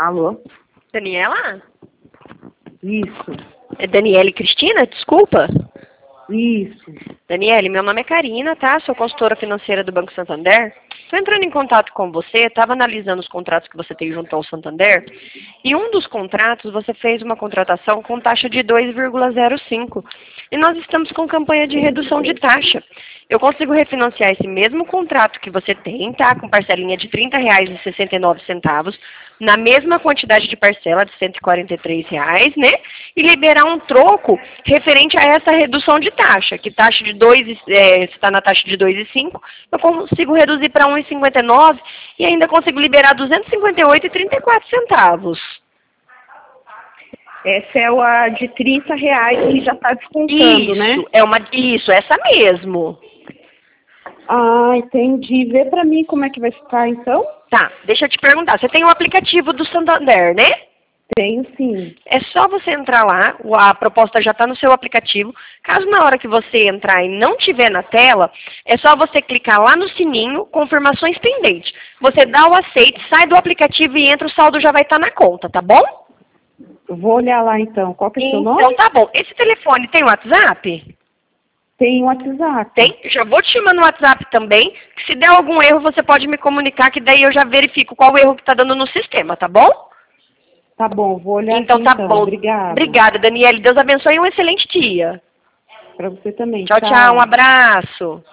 Alô? Daniela? Isso. É Daniele Cristina? Desculpa. Isso. Daniele, meu nome é Karina, tá? Sou consultora financeira do Banco Santander. Estou entrando em contato com você, estava analisando os contratos que você tem junto ao Santander, e um dos contratos você fez uma contratação com taxa de 2,05. E nós estamos com campanha de redução de taxa. Eu consigo refinanciar esse mesmo contrato que você tem, tá? Com parcelinha de R$ 30,69, na mesma quantidade de parcela de R$ 143, né? E liberar um troco referente a essa redução de taxa, que taxa de 2, está na taxa de 2,5, eu consigo reduzir para 1,59 e ainda consigo liberar R$ 258,34. Essa é a de R$ 30 que já está descontando, Isso, né? isso, essa mesmo. Ah, entendi. Vê pra mim como é que vai ficar, então? Tá, deixa eu te perguntar, você tem o aplicativo do Santander, né? Tenho sim. É só você entrar lá, a proposta já está no seu aplicativo. Caso na hora que você entrar e não tiver na tela, é só você clicar lá no sininho, confirmações pendentes. Você dá o aceite, sai do aplicativo e entra, o saldo já vai estar na conta, tá bom? Eu vou olhar lá então. Qual que é o seu nome? Então tá bom. Esse telefone tem WhatsApp? Tem WhatsApp. Tem? Já vou te chamar no WhatsApp também. Se der algum erro, você pode me comunicar, que daí eu já verifico qual o erro que está dando no sistema, tá bom? Tá bom, vou olhar Então aqui tá então. bom. Obrigada. Obrigada, Daniele. Deus abençoe e um excelente dia. Pra você também. Tchau, tchau. Um abraço.